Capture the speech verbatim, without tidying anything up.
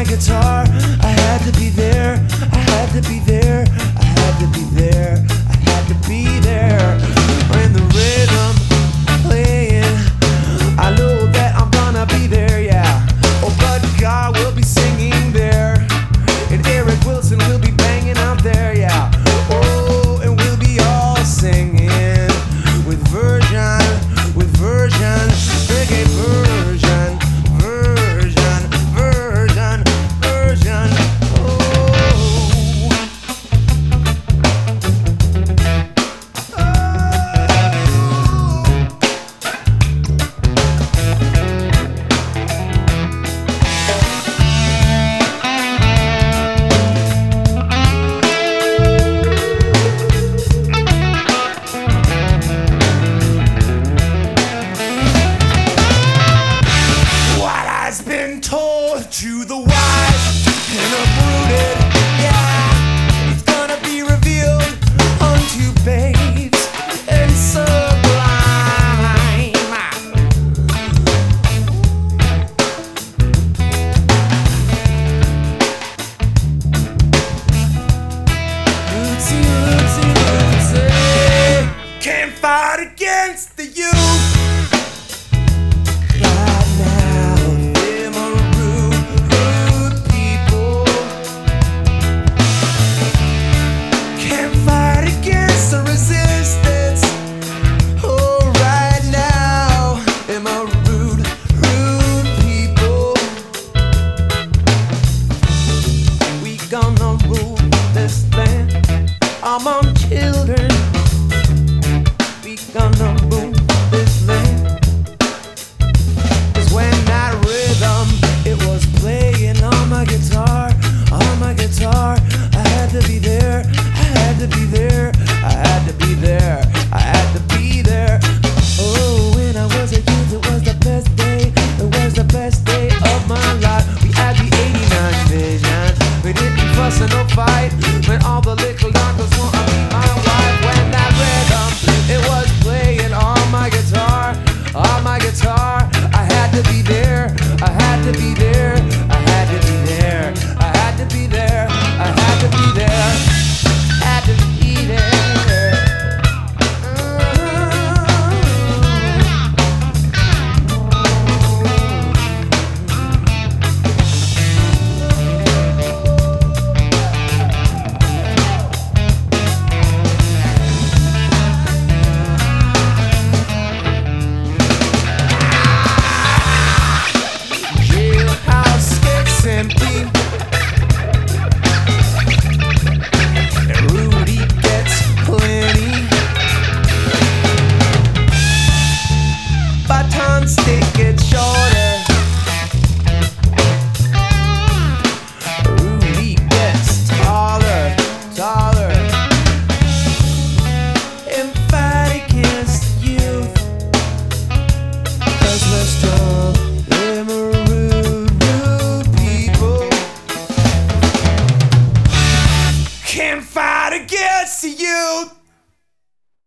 my guitar. I had to be there, I had to be there, I had to be there, I had to be there. When the rhythm playing, I know that I'm gonna be there, yeah. Oh, but God will be singing there, and Eric Wilson will be banging out there, yeah. Oh, and we'll be all singing with version, with version, reggae version, version, version, version. Oh, what has been told to the wise and uprooted, yeah, it's gonna be revealed unto babes and sublime. Rootsy, rootsy, rootsy, can't fight against the youth. Right now, them are rude, rude people. Can't fight against the resistance. Oh, right now, them are rude, rude people. We gonna rule this land among children. We gonna rule this land. Cause when that rhythm, it was playing on my guitar, on my guitar, I had to be there, I had to be there, I had to be there, I had to be there. Oh, when I was a youth, it was the best day, it was the best day of my life. We had the eighty-nine vision, we didn't fuss and no fight, when all the little doctors want to be my wife. When that rhythm, it was playing on my guitar, on my guitar, I had to be there, I had to be there.